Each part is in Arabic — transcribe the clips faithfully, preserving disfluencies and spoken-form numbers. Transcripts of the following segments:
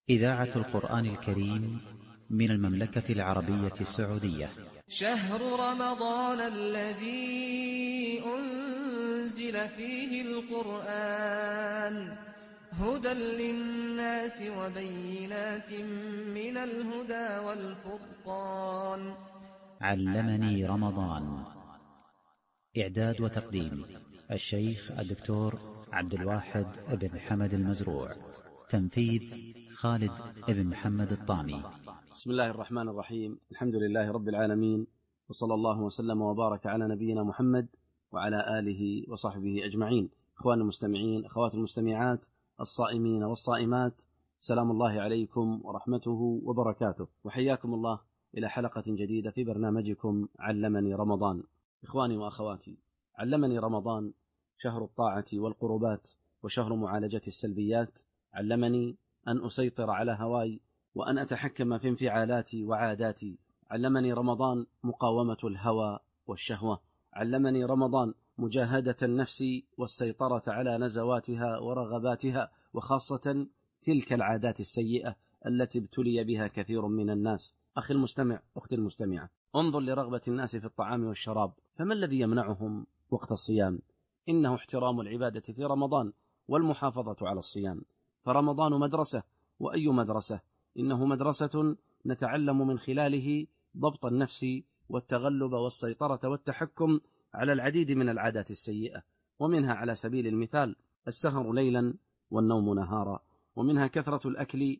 إذاعة القرآن الكريم من المملكة العربية السعودية. شهر رمضان الذي أنزل فيه القرآن هدى للناس وبينات من الهدى والفرقان. علمني رمضان. إعداد وتقديم الشيخ الدكتور عبد الواحد بن حمد المزروع. تنفيذ خالد بن محمد الطامي. بسم الله الرحمن الرحيم. الحمد لله رب العالمين، وصلى الله وسلم وبارك على نبينا محمد وعلى آله وصحبه أجمعين. إخوان المستمعين، أخوات المستمعات، الصائمين والصائمات، سلام الله عليكم ورحمته وبركاته، وحياكم الله إلى حلقة جديدة في برنامجكم علمني رمضان. إخواني وأخواتي، علمني رمضان شهر الطاعة والقربات وشهر معالجة السلبيات. علمني أن أسيطر على هواي وأن أتحكم في انفعالاتي وعاداتي. علمني رمضان مقاومة الهوى والشهوة. علمني رمضان مجاهدة النفس والسيطرة على نزواتها ورغباتها، وخاصة تلك العادات السيئة التي ابتلي بها كثير من الناس. أخي المستمع، أختي المستمعة، انظر لرغبة الناس في الطعام والشراب، فما الذي يمنعهم وقت الصيام؟ إنه احترام العبادة في رمضان والمحافظة على الصيام. فرمضان مدرسة، وأي مدرسة؟ إنه مدرسة نتعلم من خلاله ضبط النفس والتغلب والسيطرة والتحكم على العديد من العادات السيئة، ومنها على سبيل المثال السهر ليلا والنوم نهارا، ومنها كثرة الأكل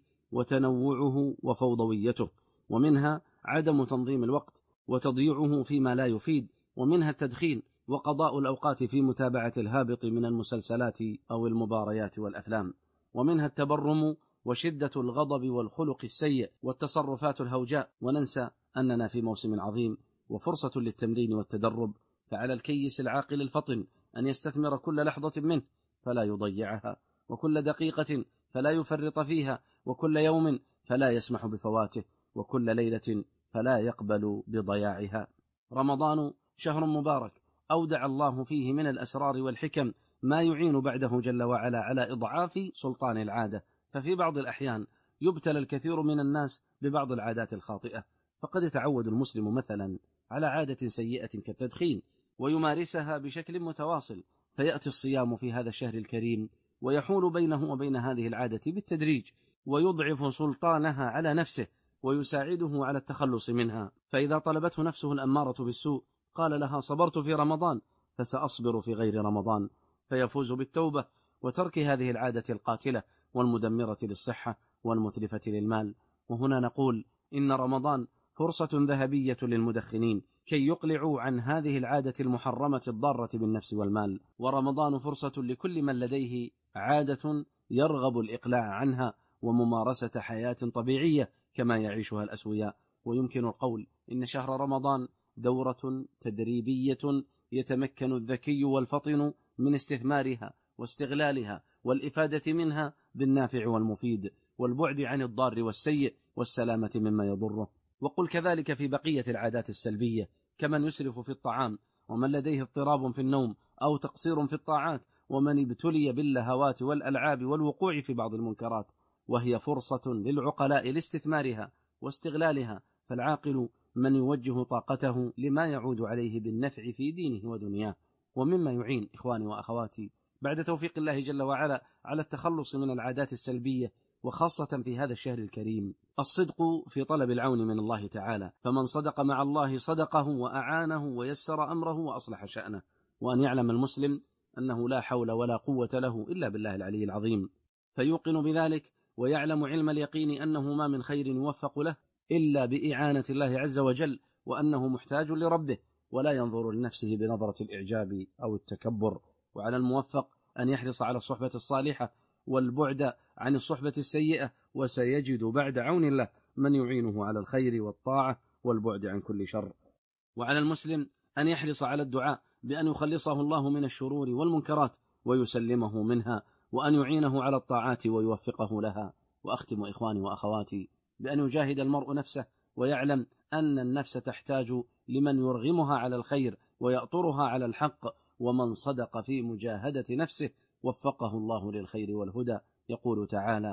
وتنوعه وفوضويته، ومنها عدم تنظيم الوقت وتضييعه فيما لا يفيد، ومنها التدخين وقضاء الأوقات في متابعة الهابط من المسلسلات أو المباريات والأفلام، ومنها التبرم وشدة الغضب والخلق السيء والتصرفات الهوجاء. وننسى أننا في موسم عظيم وفرصة للتمرين والتدرب، فعلى الكيس العاقل الفطن أن يستثمر كل لحظة منه فلا يضيعها، وكل دقيقة فلا يفرط فيها، وكل يوم فلا يسمح بفواته، وكل ليلة فلا يقبل بضياعها. رمضان شهر مبارك أودع الله فيه من الأسرار والحكم ما يعين بعده جل وعلا على إضعاف سلطان العادة. ففي بعض الأحيان يبتلى الكثير من الناس ببعض العادات الخاطئة، فقد يتعود المسلم مثلا على عادة سيئة كالتدخين ويمارسها بشكل متواصل، فيأتي الصيام في هذا الشهر الكريم ويحول بينه وبين هذه العادة بالتدريج، ويضعف سلطانها على نفسه ويساعده على التخلص منها. فإذا طلبته نفسه الأمارة بالسوء قال لها: صبرت في رمضان فسأصبر في غير رمضان، فيفوز بالتوبة وترك هذه العادة القاتلة والمدمرة للصحة والمتلفة للمال. وهنا نقول إن رمضان فرصة ذهبية للمدخنين كي يقلعوا عن هذه العادة المحرمة الضارة بالنفس والمال، ورمضان فرصة لكل من لديه عادة يرغب الإقلاع عنها وممارسة حياة طبيعية كما يعيشها الأسوياء. ويمكن القول إن شهر رمضان دورة تدريبية يتمكن الذكي والفطن من استثمارها واستغلالها والإفادة منها بالنافع والمفيد، والبعد عن الضار والسيء والسلامة مما يضره. وقل كذلك في بقية العادات السلبية، كمن يسرف في الطعام، ومن لديه اضطراب في النوم أو تقصير في الطاعات، ومن ابتلي باللهوات والألعاب والوقوع في بعض المنكرات، وهي فرصة للعقلاء لاستثمارها واستغلالها. فالعاقل من يوجه طاقته لما يعود عليه بالنفع في دينه ودنياه. ومما يعين إخواني وأخواتي بعد توفيق الله جل وعلا على التخلص من العادات السلبية، وخاصة في هذا الشهر الكريم، الصدق في طلب العون من الله تعالى. فمن صدق مع الله صدقه وأعانه ويسر أمره وأصلح شأنه. وأن يعلم المسلم أنه لا حول ولا قوة له إلا بالله العلي العظيم، فيوقن بذلك ويعلم علم اليقين أنه ما من خير يوفق له إلا بإعانة الله عز وجل، وأنه محتاج لربه ولا ينظر لنفسه بنظرة الإعجاب أو التكبر. وعلى الموفق أن يحرص على الصحبة الصالحة والبعد عن الصحبة السيئة، وسيجد بعد عون الله من يعينه على الخير والطاعة والبعد عن كل شر. وعلى المسلم أن يحرص على الدعاء بأن يخلصه الله من الشرور والمنكرات ويسلمه منها، وأن يعينه على الطاعات ويوفقه لها. وأختم إخواني وأخواتي بأن يجاهد المرء نفسه ويعلم أن النفس تحتاج لمن يرغمها على الخير ويأطرها على الحق، ومن صدق في مجاهدة نفسه وفقه الله للخير والهدى. يقول تعالى: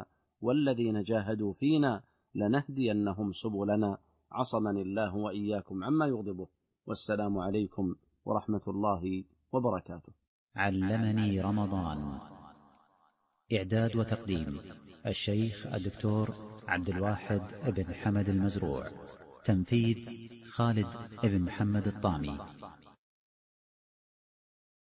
والذين جاهدوا فينا لنهدينهم سبلنا. عصمني الله وإياكم عما يغضبه، والسلام عليكم ورحمة الله وبركاته. علمني رمضان. إعداد وتقديم الشيخ الدكتور عبد الواحد بن حمد المزروع. تنفيذ خالد بن محمد الطامي.